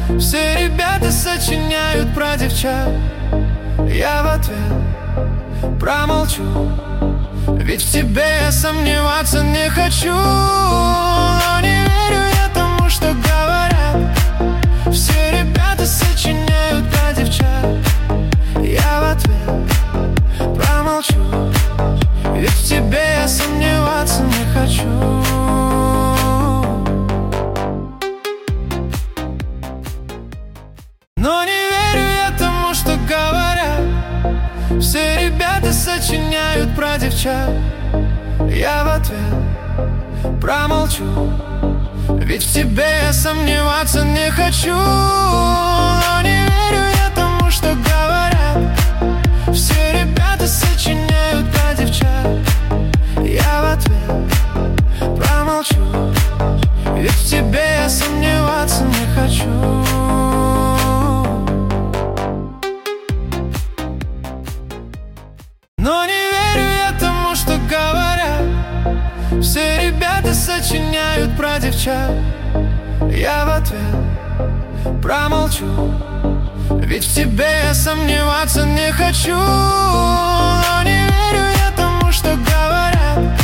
Все ребята сочиняют про девчат. Я в ответ промолчу, ведь в тебе я сомневаться не хочу. Но не верю я тому, что говорят. Все ребята сочиняют про девчат. Я в ответ промолчу, ведь в тебе я сомневаться не хочу. Но не верю я тому, что говорят. Все ребята сочиняют про девчат. Я в ответ промолчу, ведь в тебе я сомневаться не хочу. Но не верю я тому, что говорят. Все ребята сочиняют про девчат. Я в ответ промолчу, ведь в тебе я сомневаться не хочу. Но не верю я тому, что говорят. Все ребята сочиняют про девчат. Я в ответ промолчу, ведь в тебе я сомневаться не хочу.